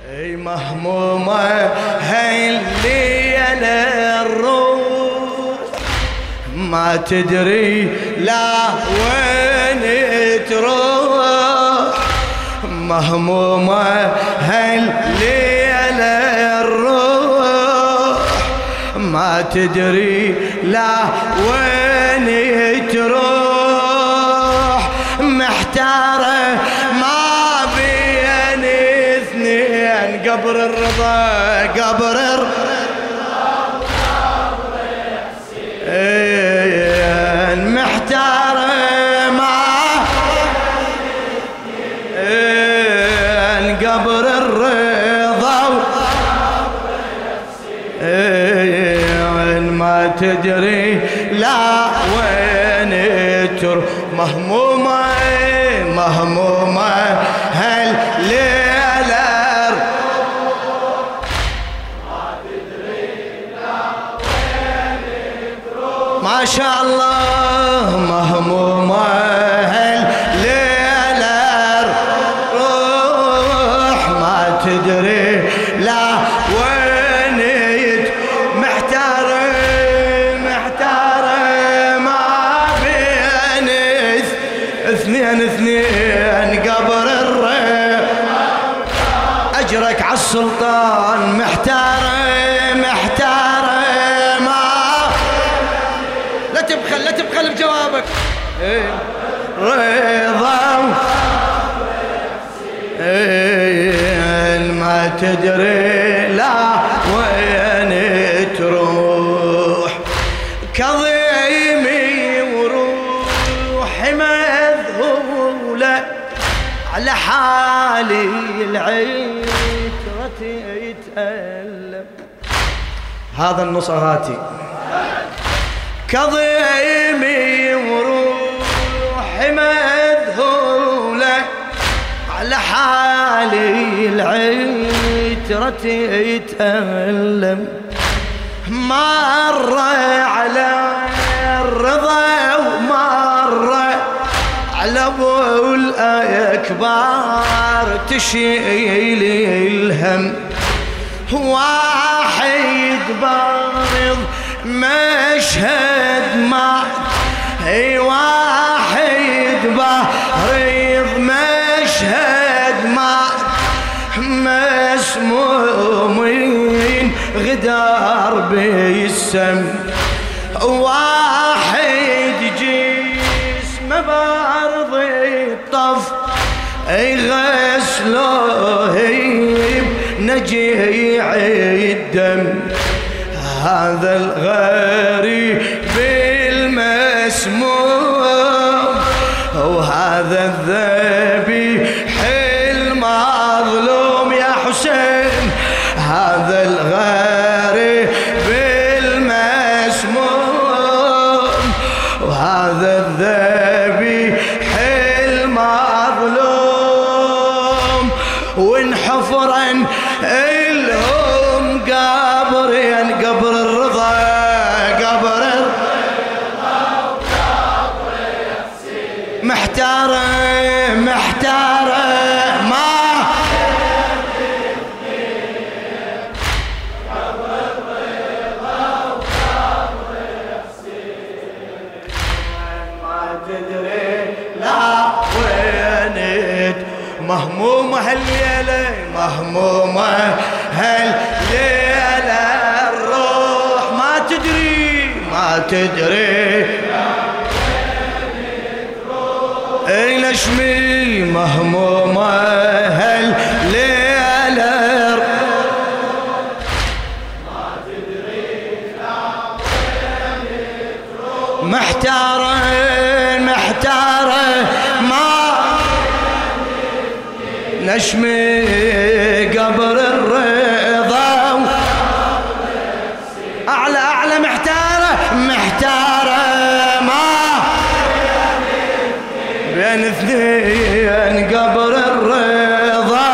اي مهمومة هالليلة الروح ما تدري لا وين تروح. مهمومة هالليلة الروح ما تدري لا وين تروح. محتارة ما بين اثنين قبر الرضا قبر حسين. محتارة ما قبر الرضا ما تدري لا وين تروح. مهمومة مهمومة هالليلة ما تدري لا وين تروح. ما شاء الله مهمومة هالليلة روح ما تدري لا وين محتارة محتارة ما بين اثنين قبر أجرك عالسلطان. محتارة محتارة ما لا تبخل بجوابك. رضا ما تدري لا وين تروح. كظيمي وروحي مذهولة على حالي العترة يتألم. هذا النصراتي. كظيمي وروحي مذهولة على حالي العترة يتألم. مر على الرضا ومر على ابو الاكبار تشيل الهم. واحد بارض مشهد ما اي واحد بارض مشهد ما مسمومين غدار بالسم. واحد جسمه بارض الطف يغسلوه بنجيع الدم. هذا الغريب المسموم وهذا الذبيح المظلوم يا حسين. هذا الغريب المسموم وهذا الذبيح المظلوم. وانحفرا الهم قبرين قبر الرضا قبر محتارة محتارة ما مهمومة هالليلة مهمومة هالليلة الروح ما تدري اي نشمي. مهمومة هالليلة ما تدري محتارة محتارة ما نشمي قبر الرضا أعلى أعلى. محتارة محتارة ما بين اثنين قبر الرضا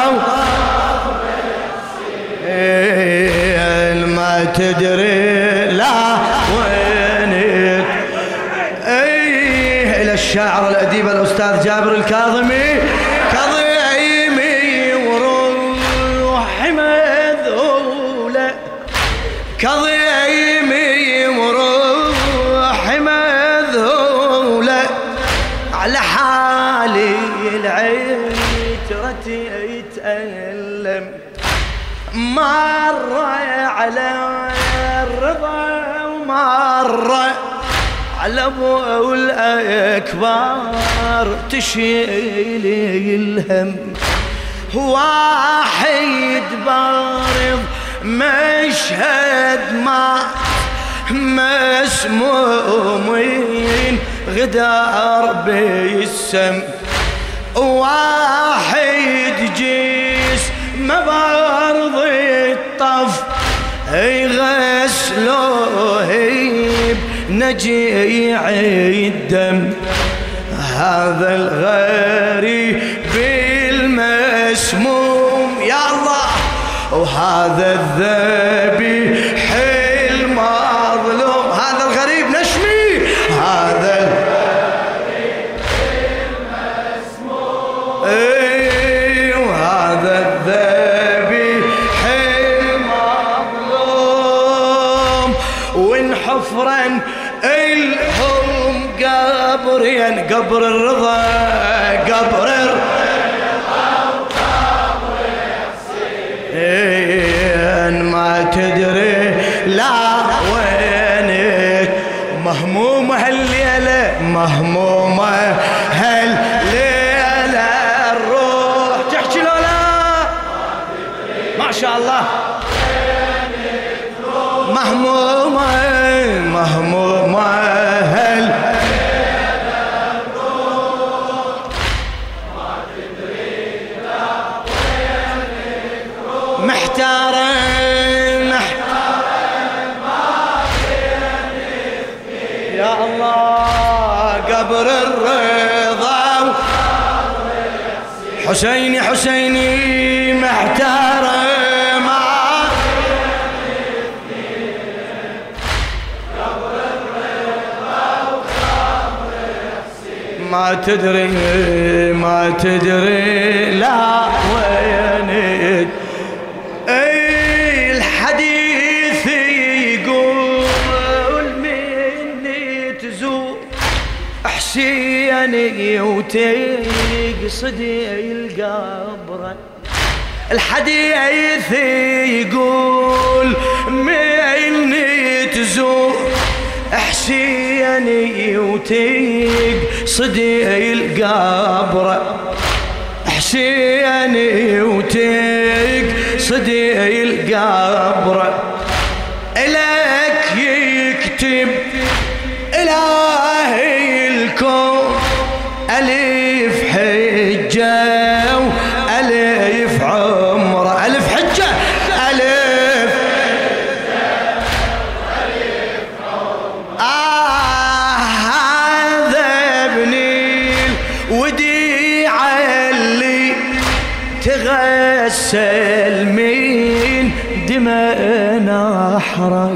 ما تدري لا وين. إلى الشاعر الأديب الأستاذ جابر الكاظمي. كظيمي وروحي كظيمي وروحي مذهولة على حالي العترة يتألم مرة على الرضا ومرة على ابو الاكبر تشيلي الهم واحد بارض مشهد ما مسمومين غدار بالسم واحد جسم بارض الطف يغسلوه بنجيع الدم هذا الغريب المسموم يا الله وهذا الذبيح المظلوم هذا الغريب نشمي هذا الغريب المسموم وهذا الذبيح المظلوم وانحفرا الهم قبرين قبر الرضا قبر الرضا ما تدري لا وينك مهمومة هالليلة مهمومة هالليلة الروح تحكي له لا ما شاء الله مهمومة مهمومة هالليلة الروح ما تدري لا وينك روح محتارة يا الله قبر الرضا حسيني حسيني محتارة ما تدري ما تدري لا وينك الحديث يقول مني تزور حسيني وتقصدي القبر الحديث يقول مني تزور حسيني وتقصدي القبر حسيني وتقصدي القبر إلك يكتب إلهي الكون ألف حجة وألف عمره ألف حجة ألف هذا ابني الوديع اللي تغسل من دماء نحره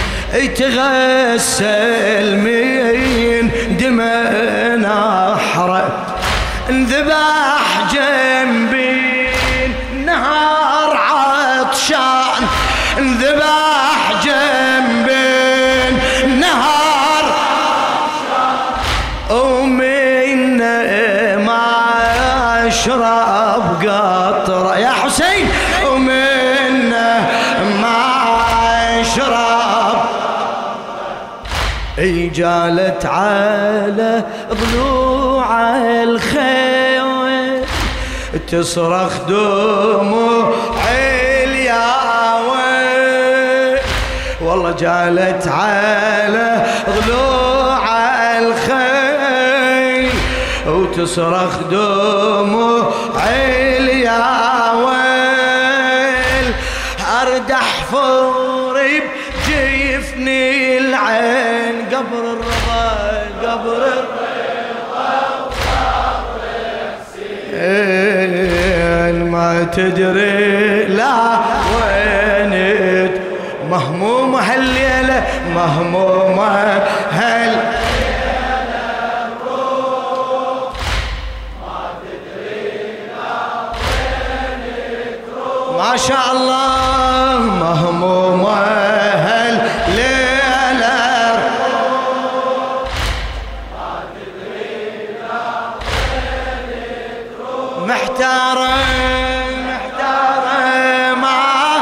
تغسل من دماء نحره انذبح جنبي نهار عطشان انذبح جنبي نهار عطشان ومن ما اشرب قطره يا حسين ومن ما اشرب جالت على ضلوع الخيل تصرخ دموع الياوي والله جالت على ضلوع الخيل وتصرخ دموع الياوي اردح فوري بجفني العين قبر الرضا قبر الرضا وقبر الحسين ما تدري لا وينت مهمومة هالليلة مهمومة هالليلة الروح ما تدري لا وينت روح ما شاء الله مهمومة محتارة مع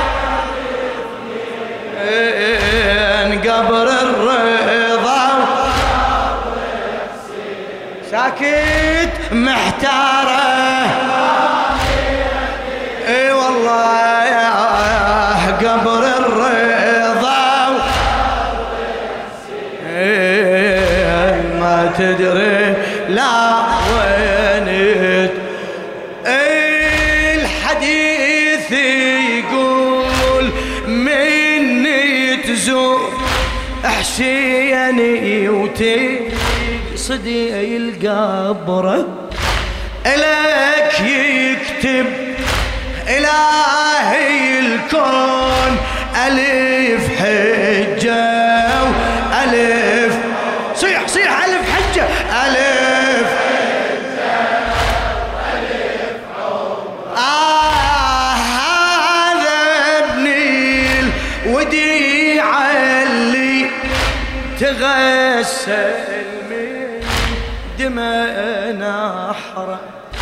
قبر الرضا ساكت محتارة اي والله يا قبر الرضا ما تدري لا وينت الحديث يقول مني تزور حسيني وتقصدي القبر إلك يكتب إلهي الكون ألف حجة وألف صيح صيح ألف حجة ألف حجة وألف هذا ابني الوديعة اللي تغسل من دماء نحره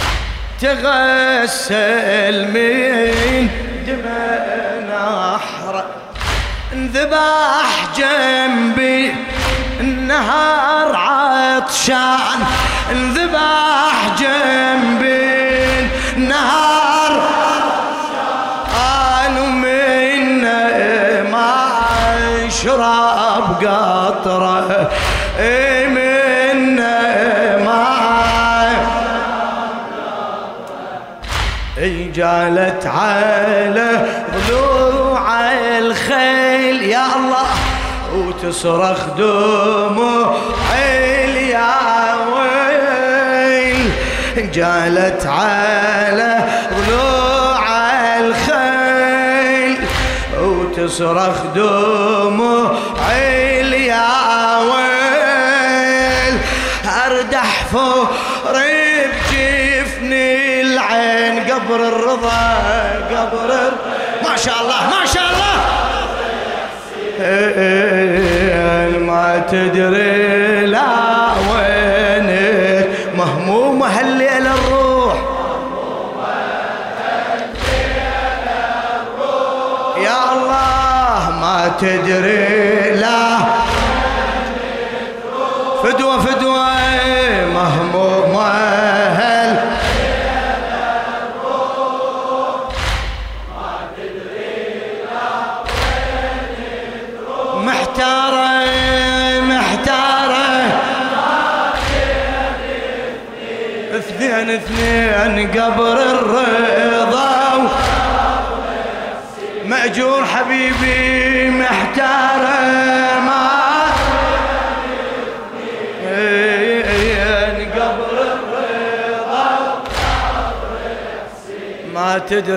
تغسل من دماء نحره انذبح جنبي النهار عطشان انذبح جنبي النهار قالوا منا ما اشرب قطره منا ما جالت على ضلوع الخيل يا الله وتصرخ دموع يا ويل جالت على ضلوع الخيل وتصرخ دموع يا ويل اردح فوق بجفني العين قبر الرضا قبر ما شاء الله ما شاء الله ما تدري لا وينك مهمومة هالليل الروح يا الله ما تدري لا فدوة فدوة مهمومة اثنين قبر الرضا مأجور حبيبي محتارة ما قبر الرضا ما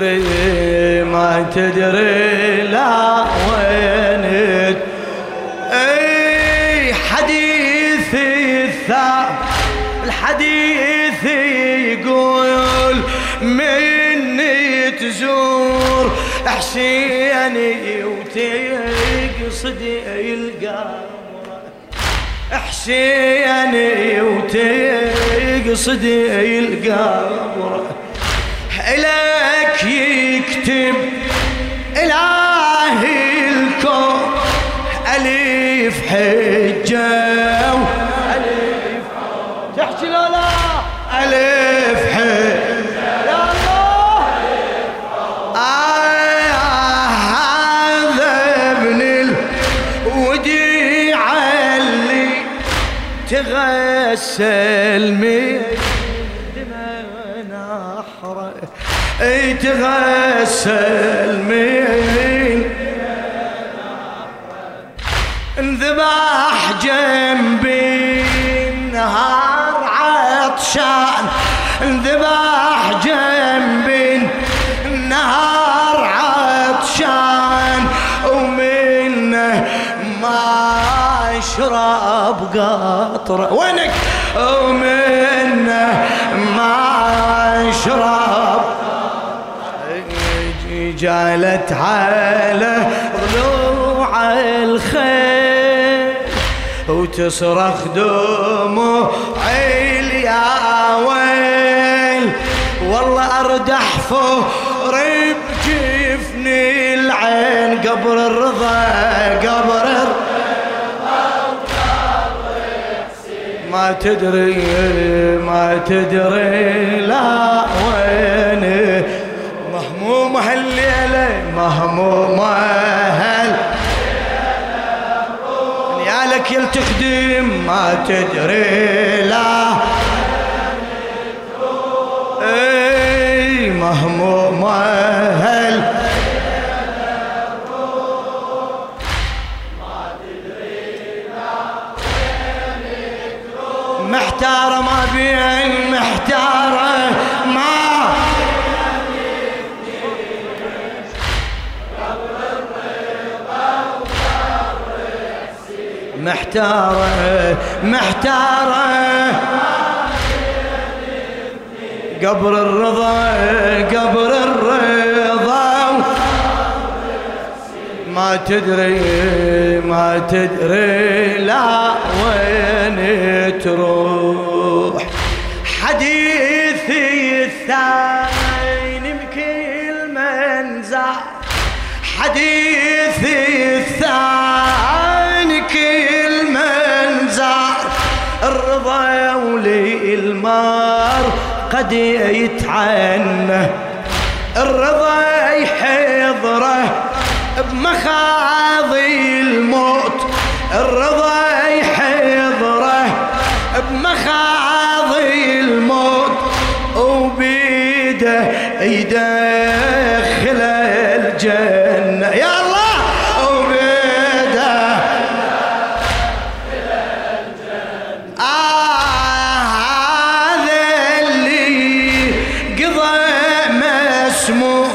تدري لا وينت اي حديثي الحديث يقول مني تزور حسيني وتقصدي القبر حسيني وتقصدي القبر إلك يكتب إلهي الكون ألف حجة وألف تحكي لا لا ألف حجة يا الله هذا ابن الوديعة اللي تغسل من دماء نحره تغسل من انذبح جنبي النهار عطشان انذبح جنبي النهار عطشان ومنه ما اشرب قطره وينك ومنه ما اشرب جالت على ضلوع الخيل وتصرخ دموع يا ويل والله أردح فور بجفني العين قبر الرضا قبر ما تدري لا وين مهموم هالليلة مهموم نيالك يلتخدم ما تدري لا اي مهموم محتارة ما بين محتارة ما محتارة قبر الرضا ما تدري لا وين تروح حديثي الثاني بكل منزع حديثي الثاني كل منزع الرضا ولي المار قد يتعنى الرضا يحضره بمخاضي الموت الرضا يحضره بمخاضي الموت وبيده يدخل الجنة يا الله وبيده هذا اللي قضى مسموم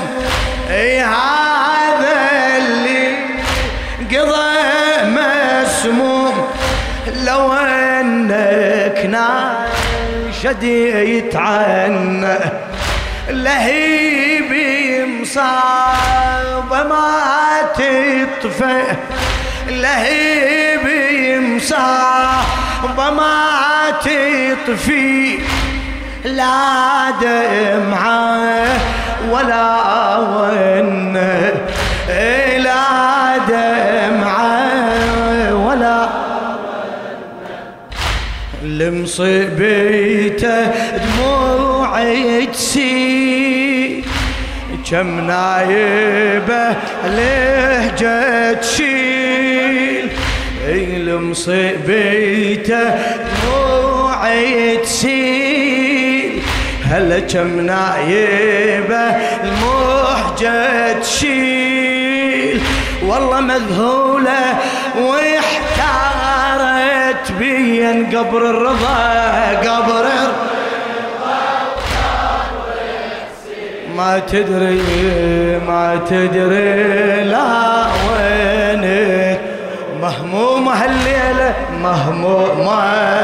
لو انك ناشد يتعنى لهيب مصابه ما تطفى لهيب مصابه ما تطفي لا دمعه ولا ون لا دمعه ولا لمصيبته دموعي تسيل كم نايبه لهجة تشيل لمصيبته دموعي تسيل هلا كم نايبه المهجة تشيل والله مذهولة واحتارت بين قبر الرضا قبر ما تدري لا وين مهمومة هالليلة مهمومة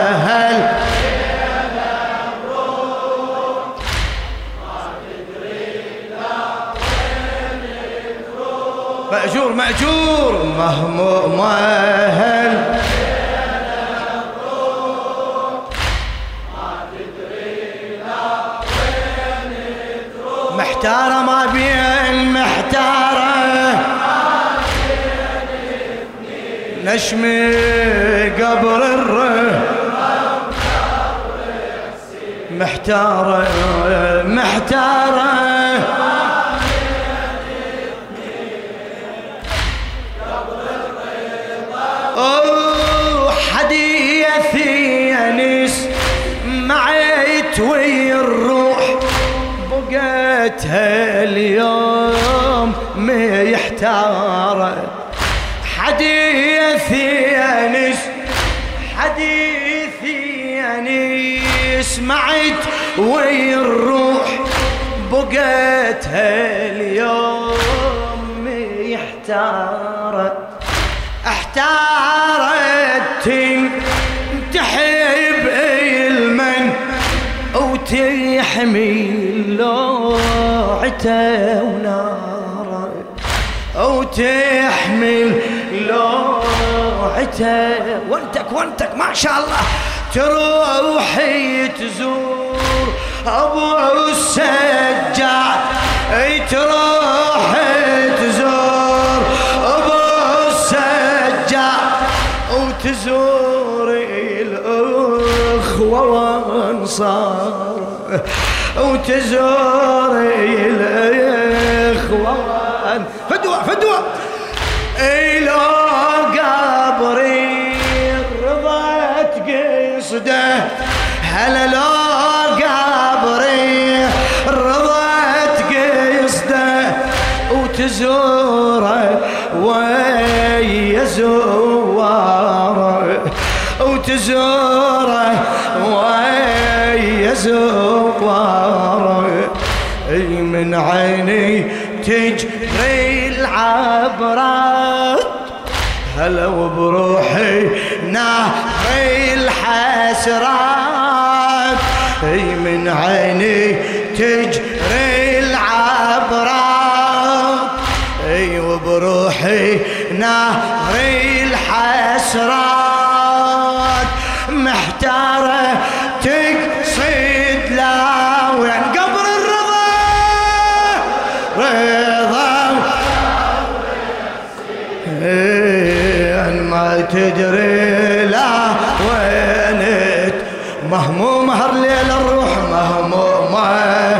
مأجور مهمومة محتارة ما بين محتارة نشمي قبر محتارة حديثي أنس معيت ويا الروح بقيتها اليوم محتارة حديثي أنس معيت ويا الروح بقيتها اليوم محتارة احتارت تحب المن وتحمي لوعته وناره وتحمل لوعته وانتك ما شاء الله تروحي تزور ابو السجاد تروح تزور ابو السجاد وتزور الاخوه وانصار وتزور الاخوه فدوه لو قبري الرضا تقصده هلا لو قبري الرضا تقصده وتزوره ويا زواره وتزوره ويا زواره من عيني تجري العبرات هلا وبروحي نهري الحسرات من عيني تجري العبرات وبروحي نهري الحسرات محتارة تقصد لا وين قبر الرضا رضا ما تدري لا وينت مهموم هر ليل الروح مهمومة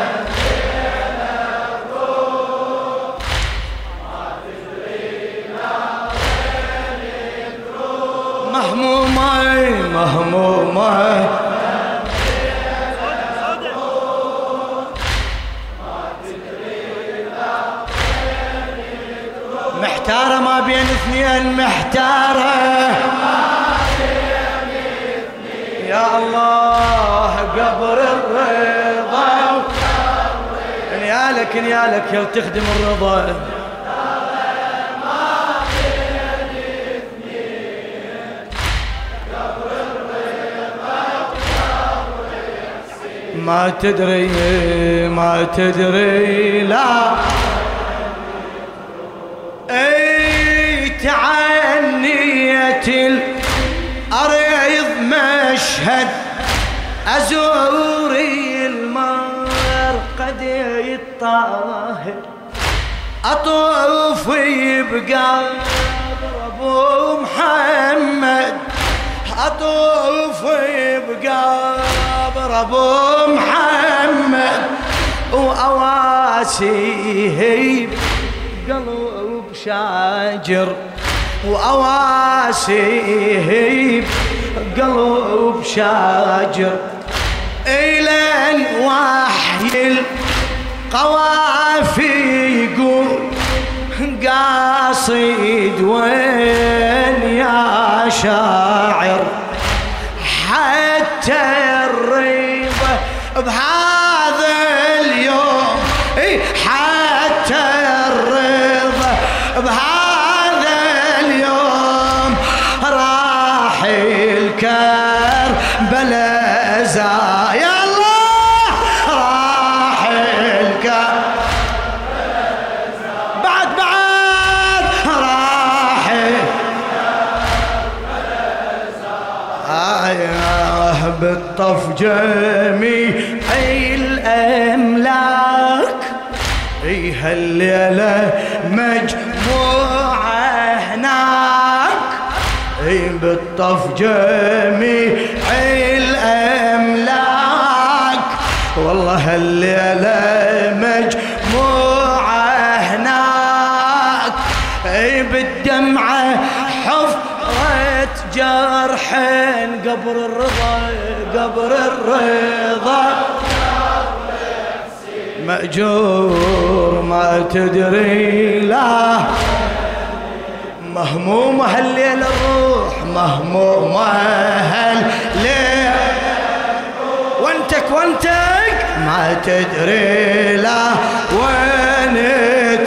مهمومة محتارة ما بين اثنين محتارة يا الله قبر الرضا انيالك يا تخدم الرضا ما تدري لا تعنية الأرض مشهد أزوري المرقد الطاهر أطوف بقبر أبو محمد أطوف بقبر أبو محمد وأواسيه قلب شاجر وأواسيه قلب شاجر إلى الوحي القوافي يقول قاصد وين يا شاعر حتى الريبة بهذا اليوم حتى الرضا بهذا اليوم راح الكربلاء يا الله راح الكربلاء بعد راح الكربلاء بالطف جميع الأملاك هالليلة مجموعة هناك بالطف جميع الأملاك والله هالليلة مجموعة هناك بالدمعة حفرة جرح قبر الرضا مأجور ما تدري لا مهمومة هالليل الروح مهمومة هالليل وانتك ما تدري لا وينت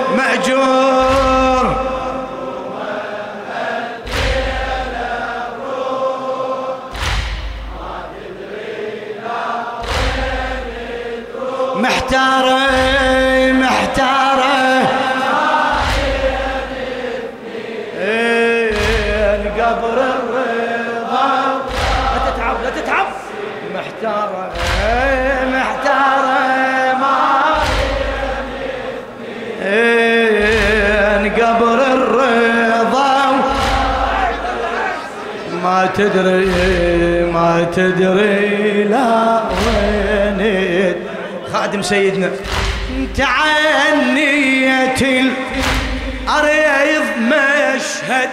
مأجور محتارة قبر الرضا لا تتعب محتارة ما تدري لا وين خادم سيدنا تعنيت الأريض مشهد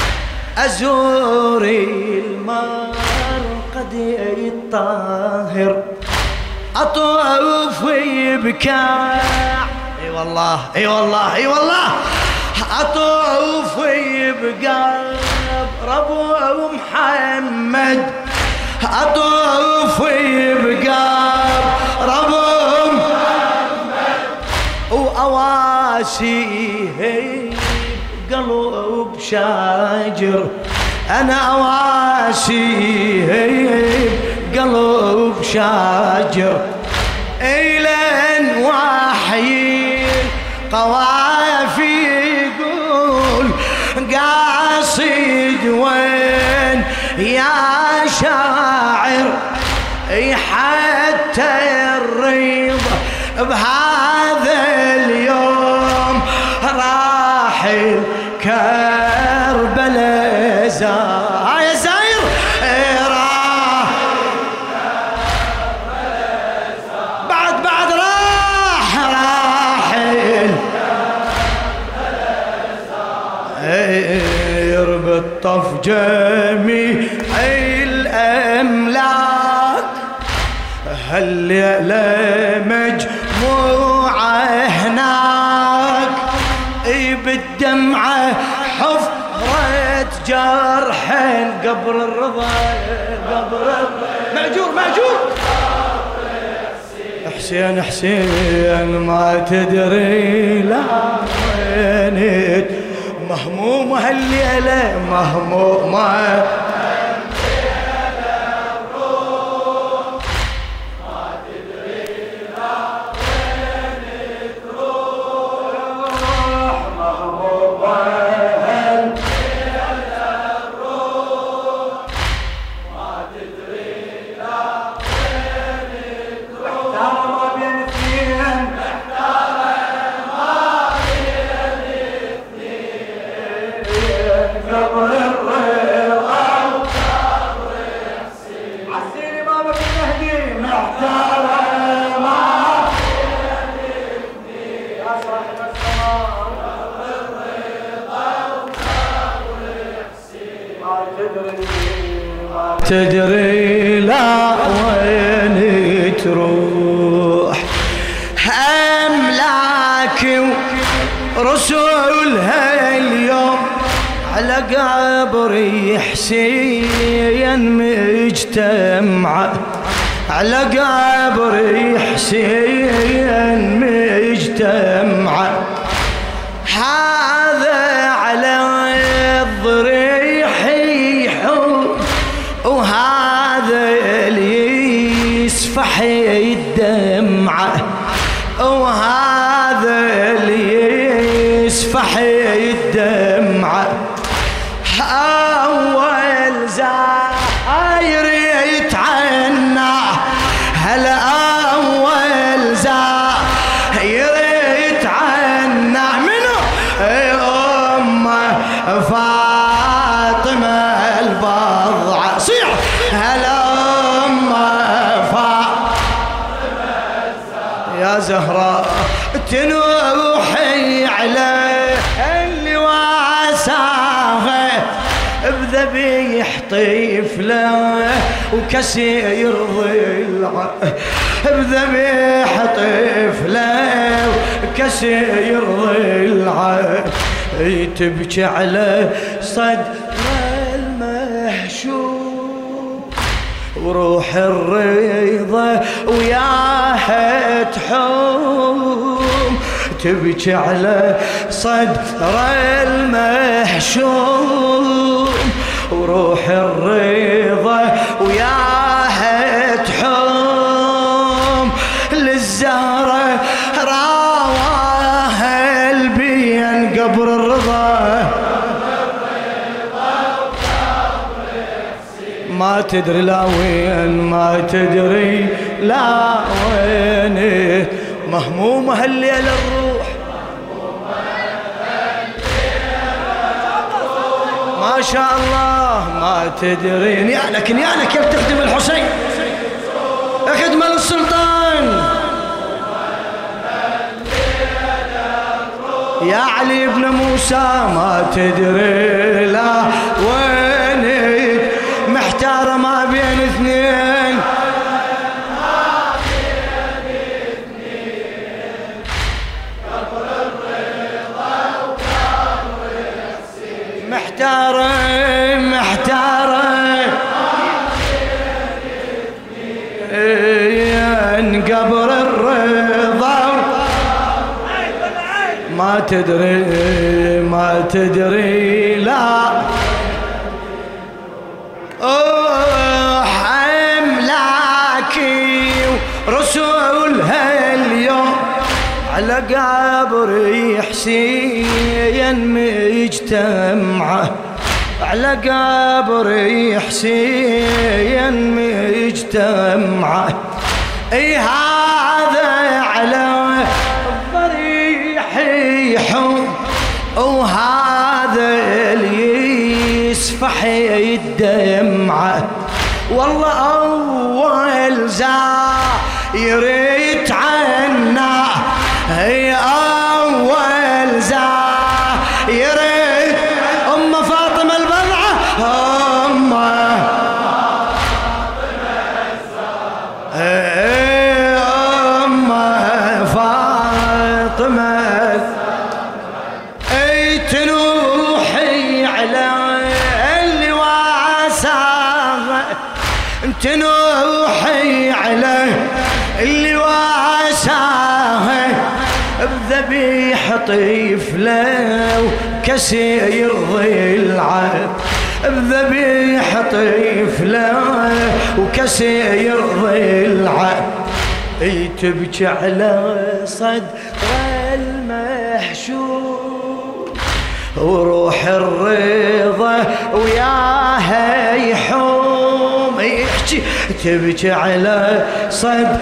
أزور المرقد الطاهر أطوف بكاع اي والله اي والله اي والله أطوف بقلب ربو محمد أطوف بقلب ربو محمد وأواسيه بقلب شاجر أنا أواسيه بقلب شاجر إلين وحي قوافي يقول قاصد وين يا شاعر حتى الرضا بهذا اليوم راحل كربلاء يا زاير بعد راحل يربط جميع الأملاك هالليلة مجموعة هناك بالدمعة حفرة جرح قبر الرضا مأجور حسين ما تدري لا وينت مهمومة هالليلة مهمومة تدري لا وين تروح أملاك ورسولها اليوم على قبري حسين مجتمعة على قبري حسين مجتمعة هذا على الضريح يحوم وهذا اللي يسفح الدمعة وهذا اللي يسفح الدمعة أول زاير يتعنى هلا أول زاير يتعنى منو فاطمة البضعة صيح هلا فاطمة يا زهراء تنوحي على اللي واساها بذبيح طفله وكسير ضلعه بذبيح طفله وكسير ضلعه تبكي على صدر المحشوم وروح الرضا وياها تحوم تبكي على صدر المحشوم وروح الرضا وياها تحوم للزهرة راواها البين قبر الرضا ما تدري لا وين ما تدري لا وين مهمومة هالليلة الروح ما ما شاء الله ما تدرين يا لك كيف تخدم الحسين، خدمة للسلطان يا علي بن موسى. ما تدري لا وينك محتار ما بين اثنين، محتارة قبر الرضا. ما تدري لا حملاكي ورسولها اليوم على قبر حسين مجتمعة، على قبر حسين مجتمعة. اي هذا على الضريح يحوم، وهذا اللي يسفح الدمعة. والله أول زاير يتعنى، هي أول زاير أم فاطمة البضعة، أم فاطمة. اي تنوحي على اللي واساه، تنوحي على اللي واساه، بذبيح طفله وكسير ضلعه، بذبيح طفله وكسير ضلعه. اي تبكي على صدر المحشور، وروح الرضا وياها يحوم. يحكي تبكي على صدر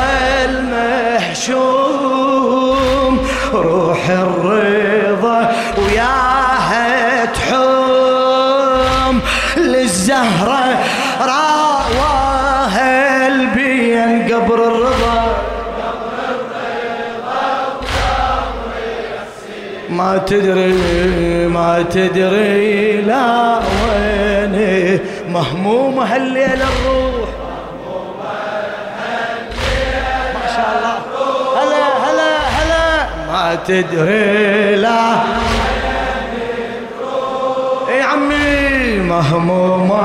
المحشوم، روح الرضا وياها تحوم. للزهرة راواها البين قبر الرضا، ما تدري لا وينه مهمومة هالليلة الروح. ما شاء الله هلا ما تدري لا يا عمي مهمومة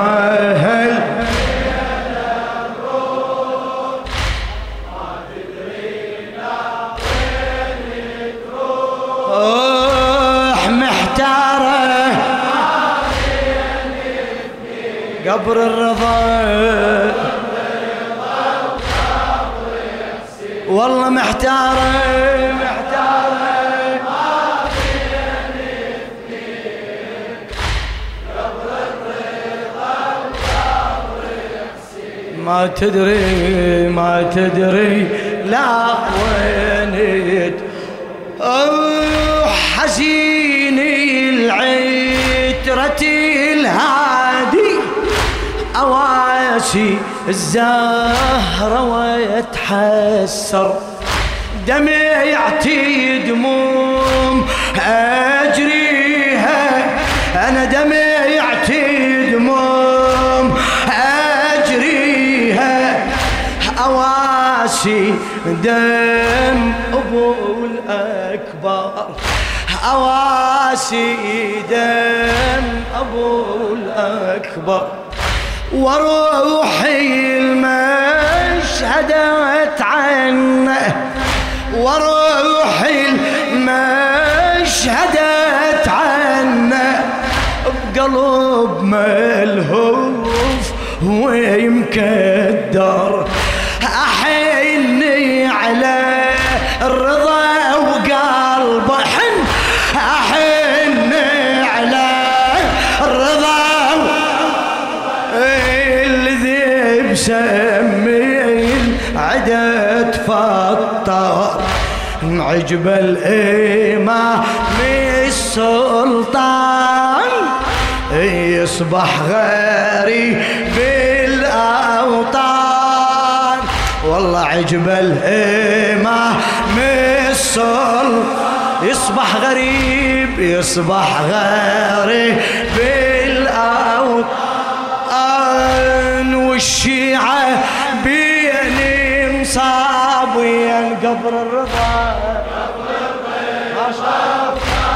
قبر الرضا. والله محتارة ما تدري لا وينت. حزيني العترة الهادي، أواسي الزهرة ويتحسر، دمعتي دموم أجريها، أنا دمعتي دموم أجريها. أواسي دم أبو الأكبر، أواسي دم أبو الأكبر. وروحي المشهد عنه، وروحي المشهد عنه، بقلب ملهوف ويمكدر. أحني على الرضا وقلبه حن، أحني على الرضا الذي بسمي العدد فطر، عجب الإمام السلطان يصبح غريب بالأوطان. والله عجب الإمام الصل يصبح غريب، يصبح غريب بالأوطان. والشيعة بين مصاب وين قبر الرضا ما شاء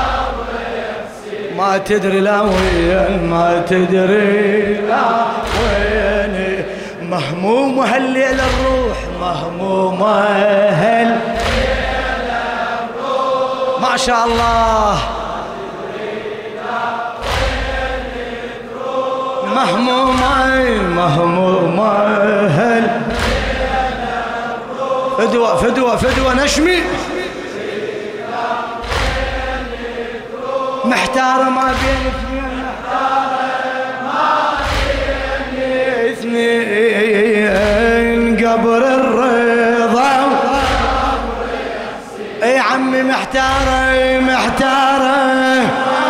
ما تدري لا وين، ما تدري لا وين. مهموم هالليل الروح، مهموم هالليل الروح ما شاء الله. مهموم مهموم هالليل فدوة فدوة فدوة نشمي محتارة ما بين اثنين، محتارة ما بين اثنين قبر الرضا. اي عمي محتارة محتارة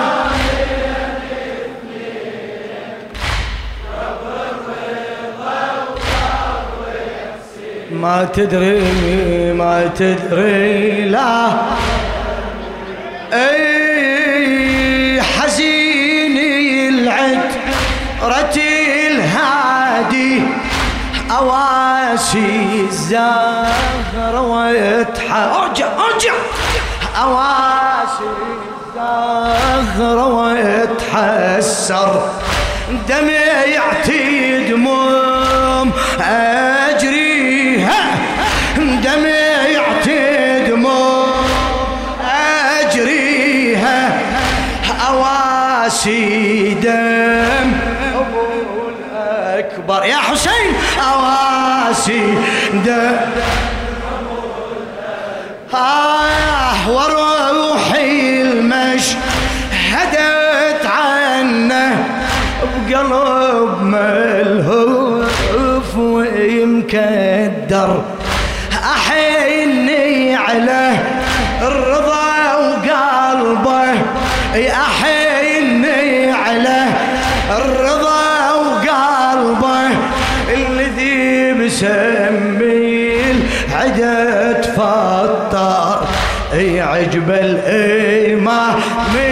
ما تدري ما تدري لا. اي حزيني العترة الهادي اواسي الزهر ارجع ارجع اواسي الزهر واتحسر دمعتي دموم اجريها، دمعتي دموم اجريها اواسي دم ابو الاكبر يا حسين اواسي دم وروحي المشهدت عنه بقلب ملهوف ومكدر احيني على الرضا وقلبه، احيني على الرضا وقلبه الذي بسمي العدد فطر. عجب الإمام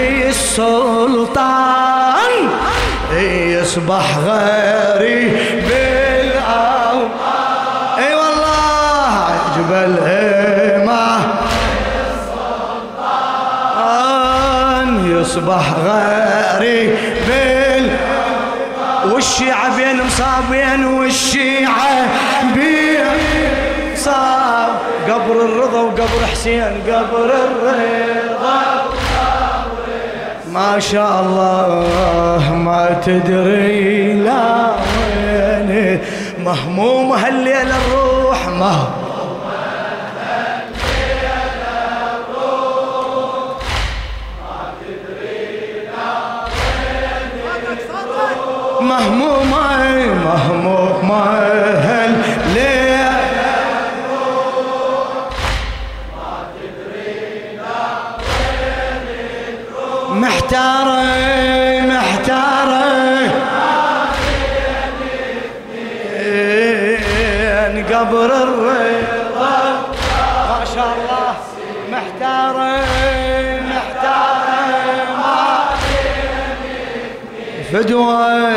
السلطان يصبح غريب بالأوطان. اي والله عجب الإمام السلطان يصبح غريب والشيعة بين مصابين، والشيعة بين صاب قبر الرضا وقبر حسين قبر الرضا ما شاء الله. ما تدري لا وين مهموم هالليل الروح، مهموم هالليل الروح ما تدري لا وين مهموم مهموم هالليل محتارة محتارة قبر الرضا ما شاء الله. محتارة محتارة فدوة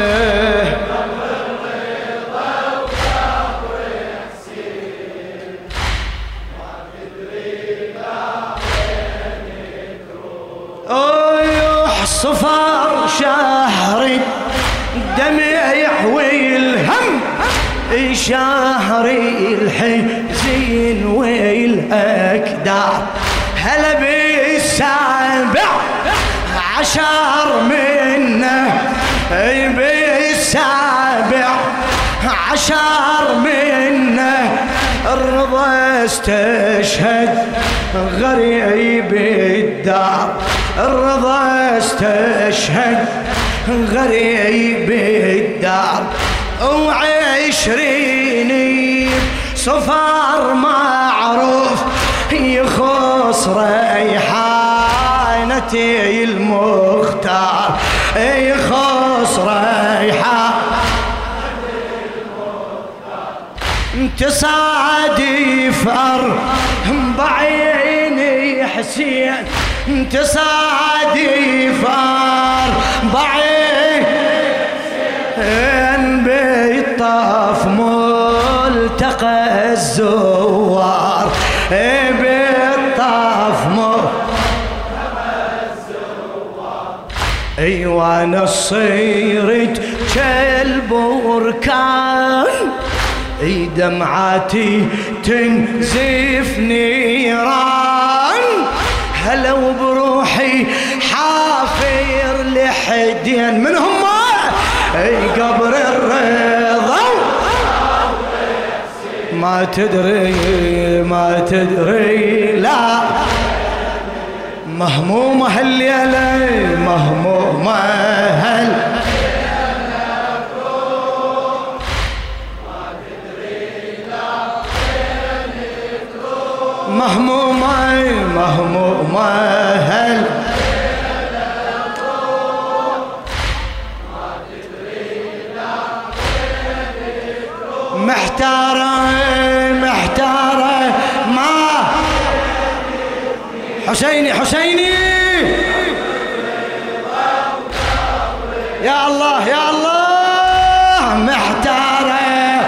صفار شهر الدمع يحوي الهم، شهر الحزين والأكدار. هلا بالسابع عشر منه، بالسابع عشر منه الرضا استشهد غريب الدار. الرضا استشهد غريب الدار. وعشرين صفار معروف يخص ريحانتي المختار، يخص تصادف أربعين حسين تصادف أربعين بالطاف ملتقى الزوار بالطاف ايوه انا صيرت كلب وركان اي دمعاتي تنزف نيران هلا وبروحي حافر لحدين من هم اي قبر الرضا ما تدري لا مهمومة هالليلة مهمومة مهمومة محتارة ما حسيني يا الله محتارة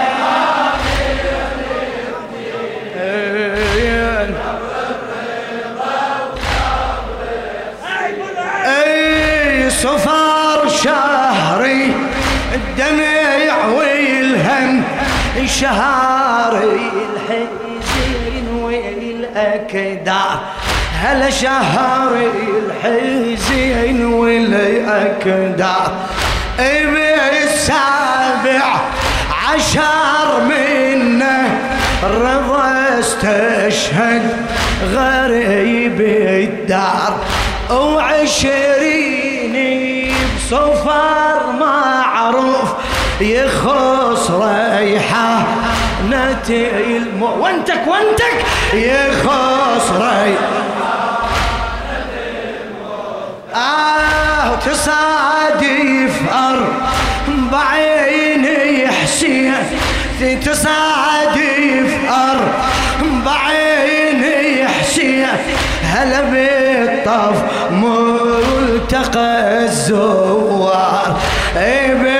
اي صفار شهري الدمع والهم شهاري الحزين والأكدار هلا شهري الحزين والأكدار بالسابع عشر منه رضا استشهد غريب الدار وعشريني بصفر معروف يخص ريحة نتي وانتك يخص ريحة تصادف أربعين حسين تصادف أربعين حسين هلا بالطف ملتقى الزوار